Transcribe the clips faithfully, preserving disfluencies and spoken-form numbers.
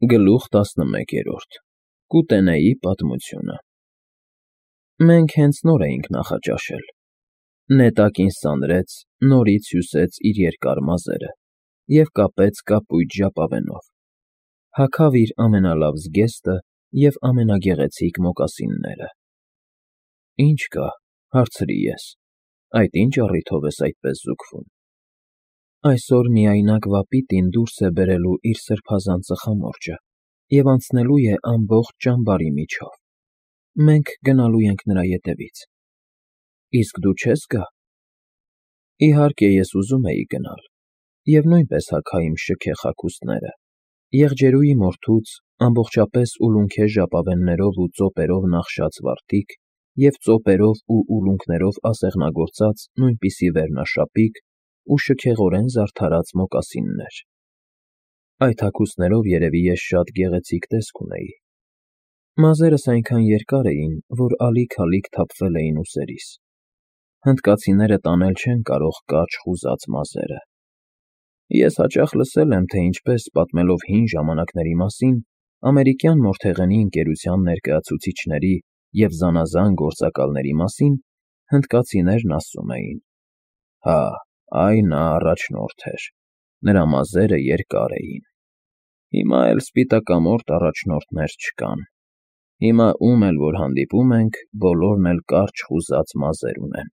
Գլուխ տասնմեկերորդ Կուտենեի պատմությունը Մենք հենց նոր էինք նախաճաշել։ Նետակին սանրեց, նորից հյուսեց իր երկար մազերը և կապեց կապույտ ժապավենով, հագավ իր ամենալավ զգեստը և ամենագեղեցիկ մոկասինները։ ֊ Ի՞նչ կա,֊ հարցրի ես,֊ այդ ի՞նչ առիթով ես այդպես զուգվում։ ֊ Այսօր միայնակ վապիտին դուրս է բերելու իր սրբազան ծխամորճը և անցնելու է ամբողջ ճամբարի միջով։ Մենք գնալու ենք նրա ետևից։ ֊ Իսկ դու չե՞ս գա։ ֊ Իհարկե, ես ուզում էի գնալ և նույնպես հագա իմ շքեղ հագուստները, եղջերուի մորթուց ամբողջապես ուլունքե ժապավեններով ու ծոպերով նախշած վարտիք և ծոպերով ու ուլունքներով ասեղնագործած նույնպիսի վերնաշապիկ ու շքեղորեն զարդարած մոկասիններ։ Այդ հագուստներով երևի ես շատ գեղեցիկ տեսք ունեի։ Մազերս այնքան երկար էին, որ ալիք֊ալիք թափվել էին ուսերիս։ Հնդկացիները տանել չեն կարող կարճ խուզած մազերը։ Ես հաճախ լսել եմ, թե ինչպես, պատմելով հին ժամանակների մասին, ամերիկյան մորթեղենի ընկերության ներկայացուցիչների և զանազան գործակալների մասին, հնդկացիներն ասում էին. «Հա, այ նա առաջնորդ էր, նրա մազերը երկար էին»։ Հիմա էլ սպիտակամորթ առաջնորդներ չկան։ Հիմա ում էլ որ հանդիպում ենք, բոլորն էլ կարճ խուզած մազեր ունեն։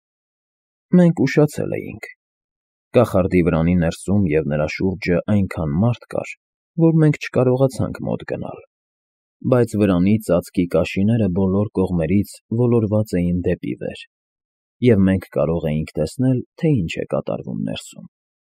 Մենք ուշացել էինք։ Կախարդի վրանի ներսում և նրա շուրջը այնքան մարդ կար, որ մենք չկարողացանք մոտ գնալ, բայց վրանի ծածկի կաշիները բոլոր կողմերից ոլորված էին դեպի վեր, և մենք կարող էինք տեսնել, թե ինչ է կատարվում ներսում։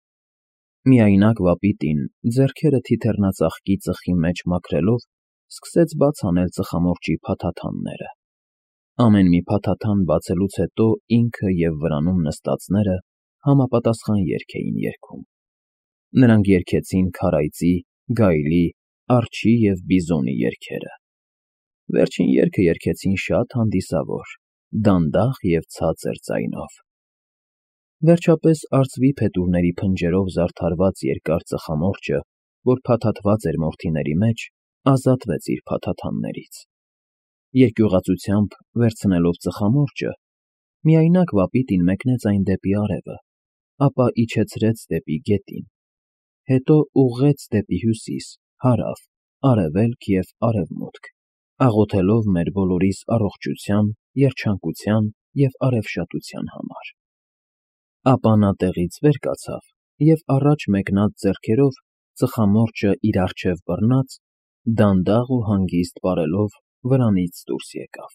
Միայնակ վապիտին, ձեռքերը թիթեռնածաղկի ծխի մեջ մաքրելով, սկսեց բաց անել ծխամորճի փաթաթանները։ Ամեն մի փաթաթան բացելուց հետո ինքը և վրանում նստածները համապատասխան երգ էին երգում։ Նրանք երգեցին քարայծի, գայլի, արջի և բիզոնի երգերը։ Վերջին երգը երգեցին շատ հանդիսավոր, դանդաղ և ցածր ձայնով։ Վերջապես արծվի փետուրների փնջերով զարդարված երկար ծխամորճը, որ փաթաթված էր մորթիների մեջ, ազատվեց իր փաթաթաններից։ Երկյուղածությամբ վերցնելով ծխամորճը, միայնակ վապիտին մեկնեց այն դեպի արևը, ապա իջեցրեց դեպի գետին, հետո ուղղեց դեպի հյուսիս, հարավ, արևելք և արևմուտք, աղոթելով մեր բոլորիս առողջության, երջանկության և արևշատության համար։ Ապա նա տեղից վեր կացավ և առաջ մեկնած ձեռքերով ծխամորճը իր առջև բռնած, դանդաղ ու հանգիստ պարելով վրանից դուրս եկավ։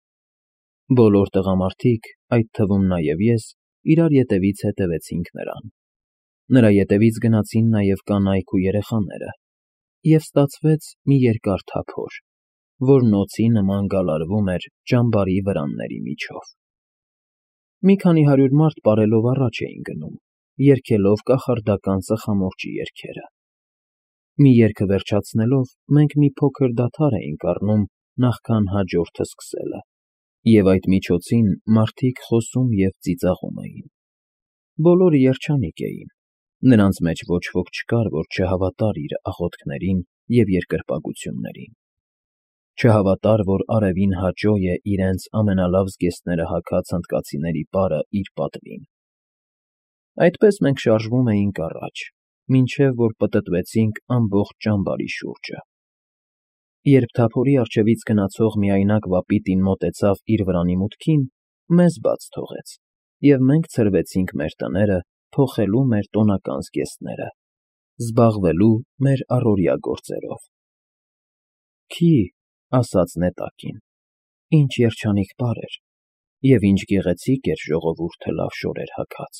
Բոլոր տղամարդիկ, այդ թվում նաև ես, իրար ետևից հետևեցինք նրան։ Նրա ետևից գնացին նաև կանայք ու երեխաները, և ստացվեց մի երկար թափոր, որ նոցի նման գալարվում էր ճամբարի վրանների միջով։ Մի քանի հարյուր մարդ պարելով առաջ էին գնում, երգելով կախարդական ծխամորճի երգերը։ Մի երգը վերջացնելով, մենք մի փոքր դադար էինք առնում նախքան հաջորդը սկսելը, և այդ միջոցին մարդիկ խոսում և ծիծաղում էին։ Բոլորը երջանիկ էին, նրանց մեջ ոչ ոք չկար, որ չհավատար իր աղոթքներին և երկրպագություններին, չհավատար, որ արևին հաճո է իրենց ամենալավ զգեստները հագած հնդկացիների պարը իր պատվին։ Այդպես մենք շարժվում էինք առաջ, մինչև որ պտտվեցինք ամբողջ ճամբարի շուրջը։ Երբ թափորի առջևից գնացող միայնակ վապիտին մոտեցավ իր վրանի մուտքին, մեզ բաց թողեց, և մենք ցրվեցինք մեր տները՝ փոխելու մեր տոնական զգեստները, զբաղվելու մեր առօրյա գործերով։ Քի՛, ասաց նետակին, ինչ երջանիկ պար էր, և ինչ գեղեցիկ էր ժողովուրդը լավ շորեր հագած։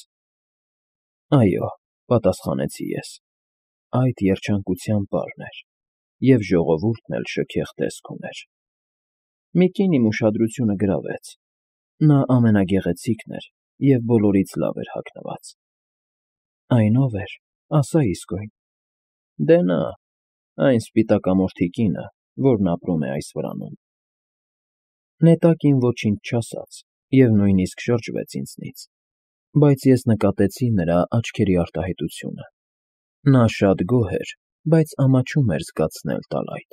Այո, պատասխանեցի ես, այդ երջանկության պարն էր, և ժողովուրդն էլ շքեղ տեսք ուներ։ Մի կին իմ ուշադրությունը գրավեց։ Նա ամենագեղեցիկն էր և բոլորից լավ էր հագնված։ Այն ո՞վ էր, ասա իսկույն։ Դե նա, այն սպիտակամորթի կինը, որն ապրում է այս վրանում։ Նետակին ոչինչ չասաց և նույնիսկ շրջվեց ինձնից, բայց ես նկատեցի նրա աչքերի արտահայտությունը։ Նա շատ գոհ էր բայց ամաչում էր զգացնել տալ այդ։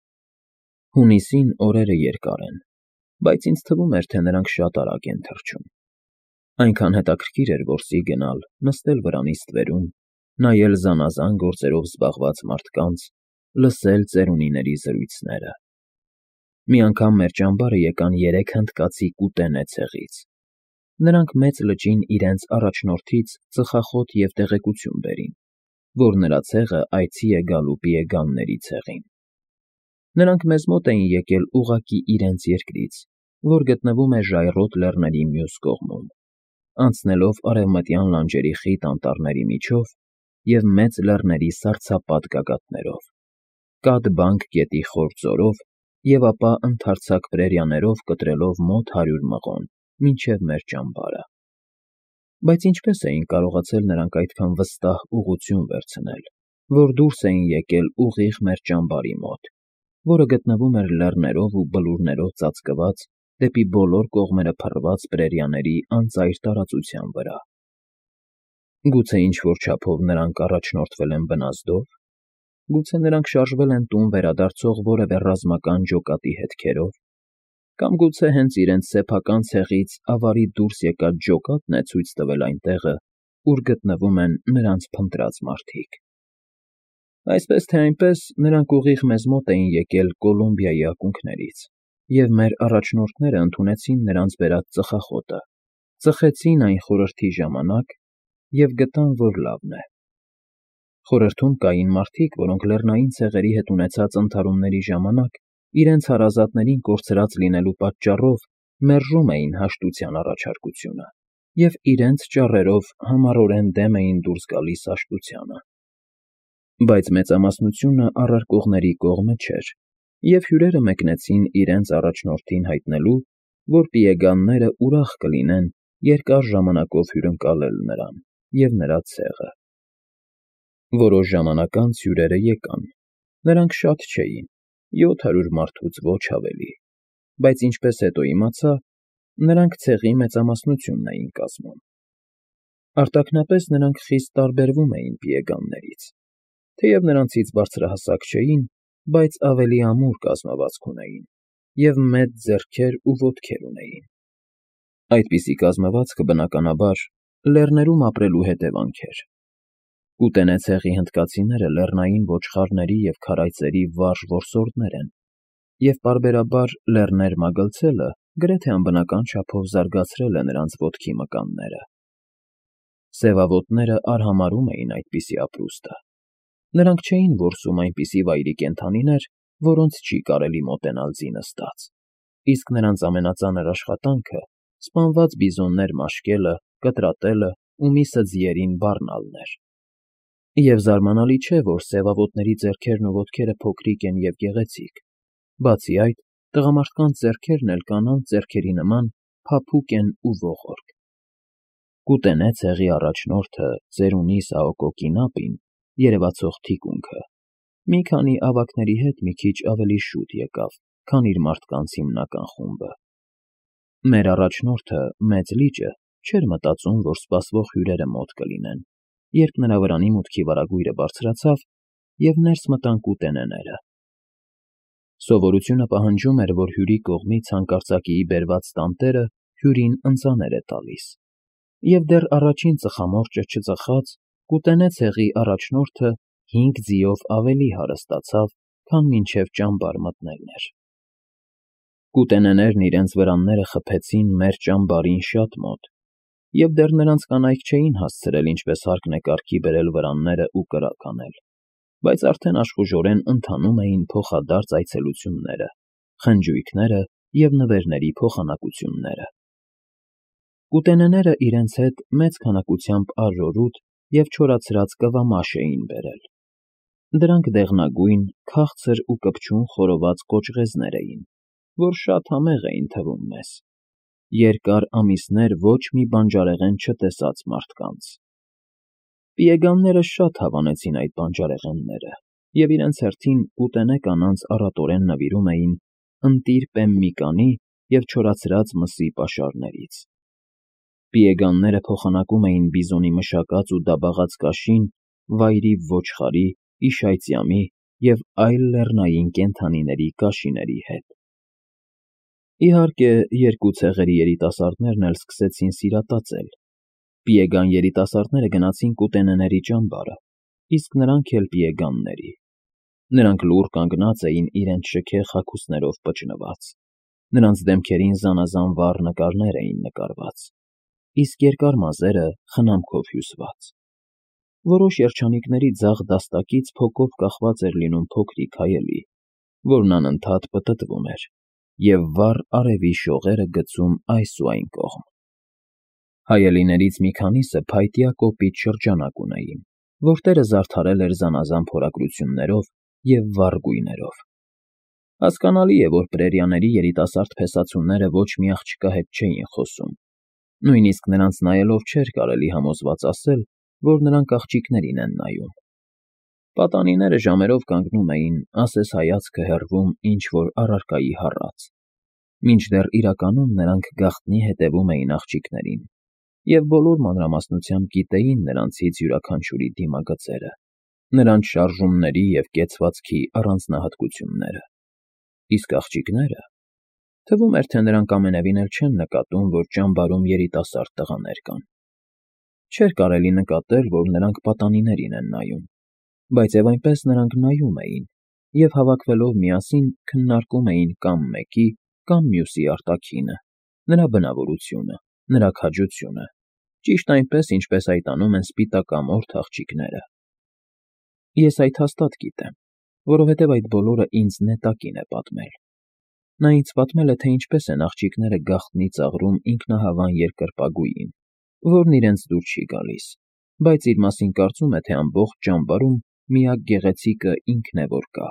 Հունիսին օրերը երկար են, բայց ինձ թվում էր, թե նրանք շատ արագ են թռչում։ Այնքան հետաքրքիր էր որսի գնալ, նստել վրանի ստվերում, նայել զանազան գործերով զբաղված մարդկանց, լսել ծերունիների զրույցները։ Մի անգամ մեր ճամբարը եկան երեք հնդկացի կուտենե ցեղից։ Նրանք մեծ լճին իրենց առաջնորդից ծխախոտ և տեղեկություն բերին, որ նրա ցեղը այցի է գալու պիեգանների ցեղին։ Նրանք մեզ մոտ էին եկել ուղղակի իրենց երկրից, որ գտնվում է ժայռոտ լեռների մյուս կողմում, անցնելով արևմտյան լանջերի խիտ անտառների միջով և մեծ լեռների սառցապատ գագաթներով, կաթ֊բանք գետի խոր ձորով և ապա ընդարձակ պրերիաներով կտրելով մոտ հարյուր մղոն մինչև մեր ճամբարը։ Բայց ինչպե՞ս էին կարողացել նրանք այդքան վստահ ուղղություն վերցնել, որ դուրս էին եկել ուղիղ մեր ճամբարի մոտ, որը գտնվում էր լեռներով ու բլուրներով ծածկված դեպի բոլոր կողմերը փռված պրերիաների անծայր տարածության վրա։ Գուցե ինչ-որ չափով նրանք առաջնորդվել են բնազդով, գուցե նրանք շարժվել են տուն վերադարձող որևէ ռազմական ջոկատի հետքերով, կամ գուցե հենց իրենց սեփական ցեղից ավարի դուրս եկած ջոկատն է ցույց տվել այն տեղը, ուր գտնվում են նրանց փնտրած մարդիկ։ Այսպես թե այնպես, նրանք ուղիղ մեզ մոտ էին եկել Կոլումբիայի ակունքներից, և մեր առաջնորդները ընդունեցին նրանց բերած ծխախոտը, ծխեցին այն խորհրդի ժամանակ և գտան, որ լավն է։ Խորհրդում կային մարդիկ, որոնք լեռնային ցեղերի հետ ունեցած ընդհարումների ժամանակ իրենց հարազատներին կորցրած լինելու պատճառով մերժում էին հաշտության առաջարկությունը և իրենց ճառերով համառորեն դեմ էին դուրս գալիս հաշտությանը։ Բայց մեծամասնությունը առարկողների կողմը չէր, և հյուրերը մեկնեցին իրենց առաջնորդին հայտնելու, որ պիեգանները ուրախ կլինեն երկար ժամանակով հյուրընկալել նրան և նրա ցեղը։ Որոշ ժամանակ անց հյուրերը եկան։ Նրանք շատ չէին, յոթ հարյուր մարդուց ոչ ավելի, բայց ինչպես հետո իմացա, նրանք ցեղի մեծամասնությունն էին կազմում։ Արտաքնապես նրանք խիստ տարբերվում էին պիեգաններից, թեև նրանցից բարձրահասակ չէին, բայց ավելի ամուր կազմվածք ունեին և մեծ ձեռքեր ու ոտքեր ունեին։ Այդպիսի կազմվածքը, բնականաբար, լեռներում ապրելու հետևանք էր։ Կուտենե ցեղի հնդկացիները լեռնային ոչխարների և քարայծերի վարժ որսորդներ են, և պարբերաբար լեռներ մագլցելը գրեթե անբնական չափով զարգացրել է նրանց ոտքի մկանները։ Սևավոտները արհամարհում էին այդպիսի ապրուստը։ Նրանք չէին որսում այնպիսի վայրի կենդանիներ, որոնց չի կարելի մոտենալ ձինըստած, իսկ նրանց ամենածանր աշխատանքը սպանված բիզոններ մաշկելը, կտրատելը ու միսը ձիերին բառնալն էր։ Եվ զարմանալի չէ, որ սևավոտների ձեռքերն ու ոտքերը փոքրիկ են և գեղեցիկ, բացի այդ, տղամարդկանց ձեռքերն էլ կանանց ձեռքերի նման փափուկ են ու ողորկ։ Կուտենե ցեղի առաջնորդը ծերունի Սաոկոկինապին, երևացող թիկունքը, մի քանի ավագների հետ մի քիչ ավելի շուտ եկավ, քան իր մարդկանց հիմնական խումբը։ Մեր առաջնորդը, Մեծ լիճը, չէր մտածում, որ սպասվող հյուրերը մոտ կլինեն, երբ նրա վրանի մուտքի վարագույրը բարձրացավ, և ներս մտան կուտենեները։ Սովորությունը պահանջում էր, որ հյուրի կողմից հանկարծակիի բերված տանտերը հյուրին ընծաներ է տալիս, և դեռ առաջին ծխամորճը չծխած, կուտենե ցեղի առաջնորդը հինգ ձիով ավելի հարստացավ, քան մինչև ճամբար մտնելն էր։ Կուտենեներն իրենց վրանները խփեցին մեր ճամբարին շատ մոտ, և դեռ նրանց կանայք չէին հասցրել ինչպես հարկն է կարգի բերել վրանները ու կրակ անել, բայց արդեն աշխուժորեն ընթանում էին փոխադարձ այցելությունները, խնջույքները և նվերների փոխանակությունները։ Կուտենեները իրենց հետ մեծ քանակությամբ արժորուտ և չորացրած կվամաշ էին բերել։ Դրանք դեղնագույն, քաղցր ու կպչուն խորոված կոճղեզներ էին, որ շատ համեղ էին թվում մեզ, երկար ամիսներ ոչ մի բանջարեղեն չտեսած մարդկանց։ Պիեգանները շատ հավանեցին այդ բանջարեղենները և իրենց հերթին կուտենե կանանց առատորեն նվիրում էին ընտիր պեմմիկանի և չորացրած մսի պաշարներից։ Պիեգանները փոխանակում էին բիզոնի մշակած ու դաբաղած կաշին վայրի ոչխարի իշայծյամի և այլ լեռնային կենդանիների կաշիների հետ։ Իհարկե, երկու ցեղերի երիտասարդներն էլ սկսեցին սիրատածել։ Պիեգան երիտասարդները գնացին կուտենեների ճամբարը, իսկ նրանք էլ պիեգանների։ Նրանք լուռ կանգնած էին իրենց շքեղ հագուստներով պճնված։ Նրանց դեմքերին զանազան վառ նկարներ էին նկարված, իսկ երկար մազերը խնամքով հյուսված։ Որոշ երջանիկների ձախ դաստակից փոկով կախված էր լինում փոքրիկ հայելի, որն անընդհատ պտտվում էր, և վառ արևի շողերը գցում այս ու այն կողմ։ Հայելիներից մի քանիսը փայտյա կոպիտ շրջանակ ունեին, որտերը զարդարել էր զանազան փորագրություններով և վառ գույներով։ Հասկանալի է, որ պրերիաների երիտասարդ փեսացուները ոչ մի աղջկա հետ չէին խոսում, նույնիսկ նրանց նայելով չէր կարելի համոզված ասել, որ նրանք աղջիկներին են նայում։ Պատանիները ժամերով կանգնում էին, ասես հայացքը հեռվում ինչ-որ առարկայի հառած, մինչդեռ իրականում նրանք գաղտնի հետևում էին աղջիկներին և բոլոր մանրամասնությամբ գիտեին նրանցից յուրաքանչյուրի դիմագծերը, նրանց շարժումների և կեցվածքի առանձնահատկությունները։ Իսկ աղջիկները… Թվում էր, թե նրանք ամենևին էլ չեն նկատում, որ ճամբարում երիտասարդ տղաներ կան։ Չէր կարելի նկատել, որ նրանք պատանիներին են նայում, բայց և այնպես նրանք նայում էին և, հավաքվելով միասին, քննարկում էին կամ մեկի, կամ մյուսի արտաքինը, նրա բնավորությունը, նրա քաջությունը, ճիշտ այնպես, ինչպես այդ անում են սպիտակամորթ աղջիկները։ Ես այդ հաստատ գիտեմ, որովհետև այդ բոլորը ինձ նետակին է պատմել։ Նա ինձ պատմել է, թե ինչպես են աղջիկները գաղտնի ծաղրում ինքնահավան երկրպագուին, որն իրենց դուր չի գալիս, բայց իր մասին կարծում է, թե ամբողջ ճամբարում միակ գեղեցիկը ինքն է, որ կա։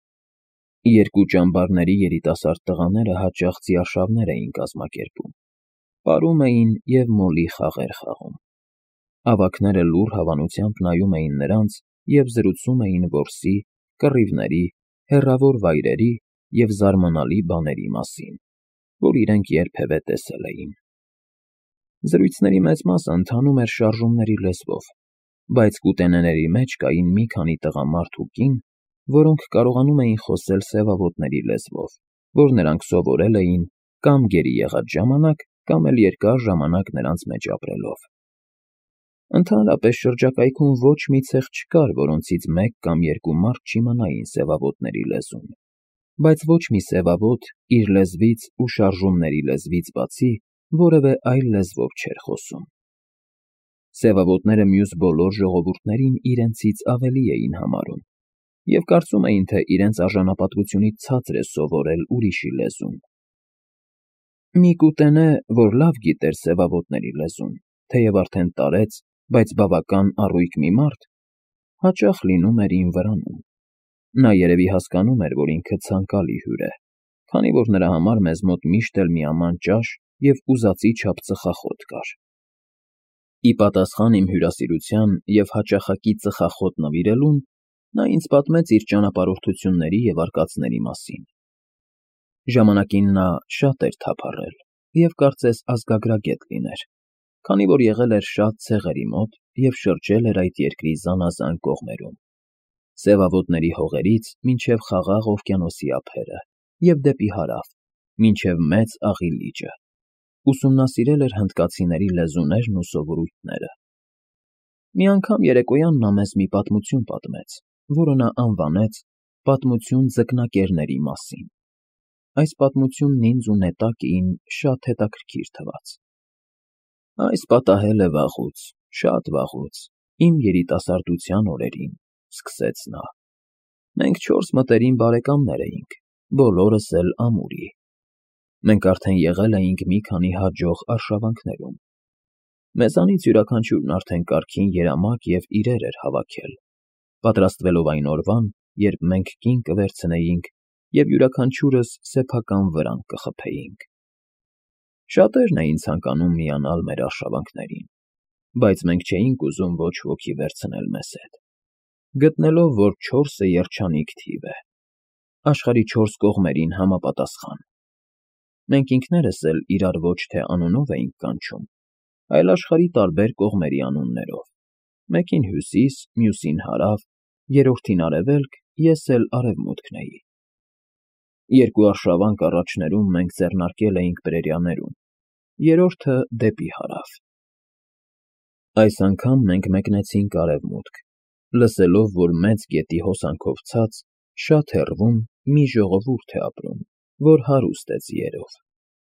Երկու ճամբարների երիտասարդ տղաները հաճախ ձիարշավներ էին կազմակերպում, պարում էին և մոլի խաղեր խաղում։ Ավագները լուռ հավանությամբ նայում էին նրանց և զրուցում էին որսի, կռիվների, հեռավոր վայրերի և զարմանալի բաների մասին, որ իրենք երբևէ տեսել էին։ Զրույցների մեծ մասը ընթանում էր շարժումների լեզվով, բայց կուտենեների մեջ կային մի քանի տղամարդ ու կին, որոնք կարողանում էին խոսել սևավոտների լեզվով, որ նրանք սովորել էին կամ գերի եղած ժամանակ, կամ էլ երկար ժամանակ նրանց մեջ ապրելով։ Ընդհանրապես շրջակայքում ոչ մի ցեղ չկար, որոնցից մեկ կամ երկու մարդ չիմանային սևավոտների լեզուն, բայց ոչ մի սևավոտ իր լեզվից ու շարժումների լեզվից բացի որևէ այլ լեզվով չէր խոսում։ Սևավոտները մյուս բոլոր ժողովուրդներին իրենցից ավելի էին համարում և կարծում էին, թե իրենց արժանապատվությունից ցածր է սովորել ուրիշի լեզուն։ Մի կուտենե, որ լավ գիտեր սևավոտների լեզուն, թեև արդեն տարեց, բայց բավական առույգ մի մարդ, հաճախ լինում էր իմ վրանում։ Նա երևի հասկանում էր, որ ինքը ցանկալի հյուր է, քանի որ նրա համար մեզ մոտ միշտ էլ միաման ճաշ և ուզածի չափ ծխախոտ կար։ Ի պատասխան իմ հյուրասիրության և հաճախակի ծխախոտ նվիրելուն, նա ինձ պատմեց իր ճանապարհորդությունների և արկածների մասին։ Ժամանակին նա շատ էր թափառել և կարծես ազգագրագետ լիներ, քանի որ եղել էր շատ ցեղերի մոտ և շրջել էր այդ երկրի զանազան կողմերում, սևավոտների հողերից մինչև Խաղաղ օվկիանոսի ափերը և դեպի հարավ, մինչև Մեծ Աղի լիճը, ուսումնասիրել էր հնդկացիների լեզուներն ու սովորույթները։ Մի անգամ երեկոյան նա մեզ մի պատմություն պատմեց, որը նա անվանեց «Պատմություն ձկնակերների մասին»։ Այս պատմությունն ինձ ու նետակին շատ հետաքրքիր թվաց։ Այս պատահել է վաղուց, շատ վաղուց, իմ երիտասարդության օրերին, սկսեց նա։ Մենք չորս մտերիմ բարեկամներ էինք, բոլորս էլ ամուրի։ Մենք արդեն եղել էինք մի քանի հաջող արշավանքներում։ Մեզանից յուրաքանչյուրն արդեն կարգին երամակ և իրեր էր հավաքել, պատրաստվելով այն օրվան, երբ մենք կին կվերցնեինք և յուրաքանչյուրս սեփական վրան կխփեինք։ Շատերն էին ցանկանում միանալ մեր արշավանքներին, բայց մենք չէինք ուզում ոչ ոքի վերցնել մեզ հետ, գտնելով, որ չորսը երջանիկ թիվ է, աշխարհի չորս կողմերին համապատասխան։ Մենք ինքներս էլ իրար ոչ թե անունով էինք կանչում, այլ աշխարհի տարբեր կողմերի անուններով, մեկին Հյուսիս, մյուսին Հարավ, երրորդին արևելք, ես էլ արևմուտքն էի։ Երկու արշավանք առաջներում մենք ձեռնարկել էինք բրերյաներուն, երրորդը դեպի հարավ։ Այս անգամ մենք մեկնեցինք արևմուտք, լսելով, որ մեծ գետի հոսանքով ցած, շատ հեռվում մի ժողովուրդ է ապրում, որ հարուստ է ձիերով։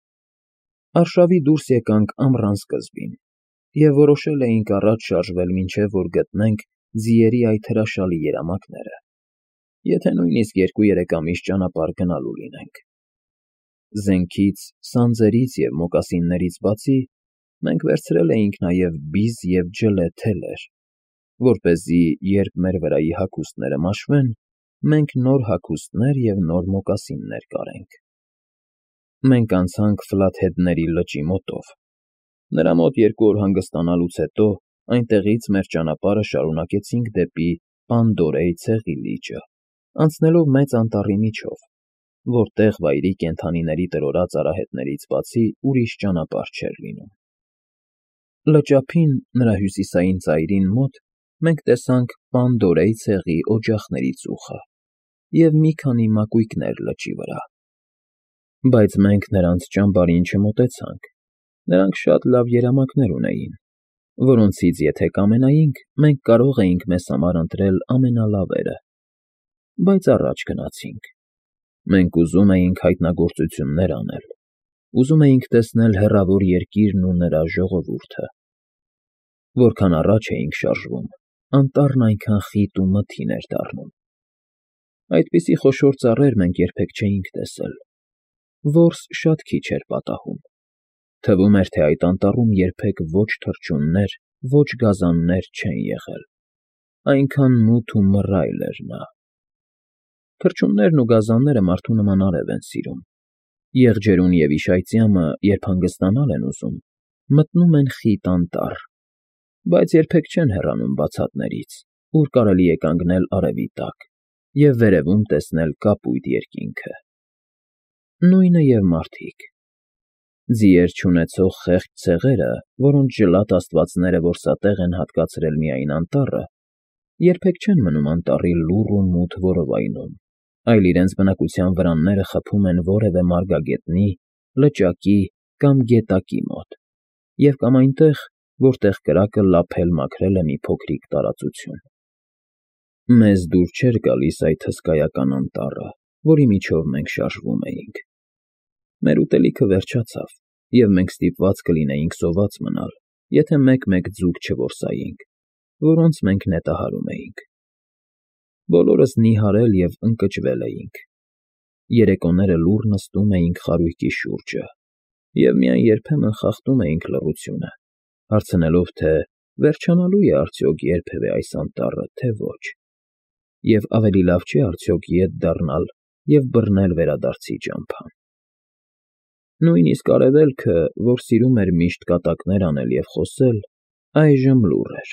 Արշավի դուրս եկանք ամռան սկզբին և որոշել էինք առաջ շարժվել, մինչև որ գտնենք ձիերի այդ հրաշալի երամակները, եթե նույնիսկ երկու֊երեք ամիս ճանապարհ գնալու լինենք։ Զենքից, սանձերից և մոկասիններից բացի, մենք վերցրել էինք նաև բիզ և ջլե թելեր, որպեսզի, երբ մեր վրայի հագուստները մաշվեն, մենք նոր հագուստներ և նոր մոկասիններ կարենք։ Մենք անցանք Ֆլաթհեդների լճի մոտով։ Նրա մոտ երկու օր հանգստանալուց հետո այնտեղից մեր ճանապարհը շարունակեցինք դեպի Պանդորեյ ցեղի լիճը, անցնելով մեծ անտառի միջով, որտեղ վայրի կենդանիների տրորած արահետներից բացի ուրիշ ճանապարհ չէր լինում։ Լճափին, նրա հյուսիսային ծայրին մոտ մենք տեսանք Պանդորեյ ցեղի օջախների ծուխը և մի քանի մակույկներ լճի վրա։ Բայց մենք նրանց ճամբարին չմոտեցանք, նրանք շատ լավ երամակներ ունեին, որոնցից եթե կամենայինք, մենք կարող էինք մեզ համար ընտրել ամենալավերը, բայց առաջ գնացինք։ Մենք ուզում էինք հայտնագործություններ անել, ուզում էինք տեսնել հեռավոր երկիրն ու նրա ժողովուրդը։ Որքան առաջ էինք շարժվում, անտառն այնքան խիտ ու մթին էր դառնում։ Այդպիսի խոշոր ծառեր մենք երբեք չէինք տեսել։ Որս շատ քիչ էր պատահում։ Թվում էր, թե այդ անտառում երբեք ոչ թռչուններ, ոչ գազաններ չեն եղել, այնքան մութ ու մռայլ էր նա։ Թռչուններն ու գազանները մարդու նման արև են սիրում։ Եղջերուն և իշայծյամը, երբ հանգստանալ են ուզում, մտնում են խիտ անտառ, բայց երբեք չեն հեռանում բացատներից, ուր կարելի է կանգնել արևի տակ և վերևում տեսնել կապույտ երկինքը։ Նույնը և մարդիկ։ Ձիեր չունեցող խեղճ ցեղերը, որոնց ջլատ աստվածները որսատեղ են հատկացրել միայն անտառը, երբեք չեն մնում անտառի լուռ ու մութ որովայնում, այլ իրենց բնակության վրանները խփում են որևէ մարգագետնի, լճակի կամ գետակի մոտ և կամ այնտեղ, որտեղ կրակը լափել֊մաքրել է մի փոքրիկ տարածություն։ Մեզ դուր չէր գալիս այդ հսկայական անտառը, որի միջով մենք շարժվում էինք։ Մեր ուտելիքը վերջացավ, և մենք ստիպված կլինեինք սոված մնալ, եթե մեկ֊մեկ ձուկ չորսայինք, որոնց մենք նետահարում էինք։ Բոլորս նիհարել և ընկճվել էինք։ Երեկոները լուռ նստում էինք խարույկի շուրջը և միայն երբեմն խախտում էինք լռությունը, հարցնելով, թե վերջանալո՞ւ է արդյոք երբևէ այս անտառը, թե ոչ, և ավելի լավ չէ՞ արդյոք ետ դառնալ և բռնել վերադարձի ճամփան։ Նույնիսկ արևելքը, որ սիրում էր միշտ կատակներ անել և խոսել, այժմ լուռ էր։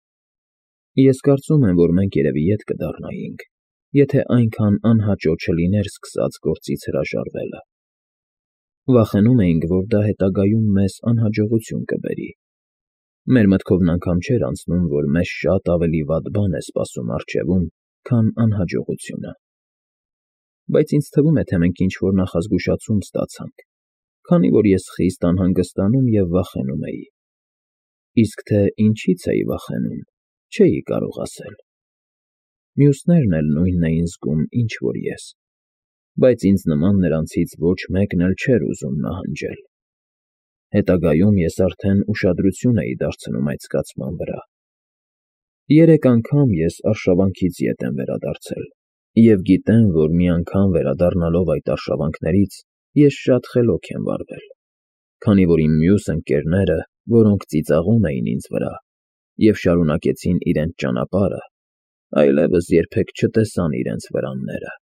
Ես կարծում եմ, որ մենք երևի ետ կդառնայինք, եթե այնքան անհաճո չլիներ սկսած գործից հրաժարվելը։ Վախենում էինք, որ դա հետագայում մեզ անհաջողություն կբերի։ Մեր մտքովն անգամ չէր անցնում, որ մեզ շատ ավելի վատ բան է սպասում առջևում, քան անհաջողությունը։ Բայց ինձ թվում է, թե մենք ինչ֊որ նախազգուշացում ստացանք, քանի որ ես խիստ անհանգստանում և վախենում էի։ Իսկ թե ինչից էի վախենում, չէի կարող ասել։ Մյուսներն էլ նույնն էին զգում, ինչ որ ես, բայց ինձ նման նրանցից ոչ մեկն էլ չէր ուզում նահանջել։ Հետագայում ես արդեն ուշադրություն էի դարձնում այդ զգացման վրա։ Երեք անգամ ես արշավանքից ետ եմ վերադարձել և գիտեմ, որ մի անգամ վերադառնալով այդ արշավանքներից ես շատ խելոք եմ վարվել, քանի որ իմ մյուս ընկերները, որոնք ծիծաղում էին ինձ վրա և շարունակեցին իրենց ճանապարհը, այլևս երբեք չտեսան իրենց վրանները։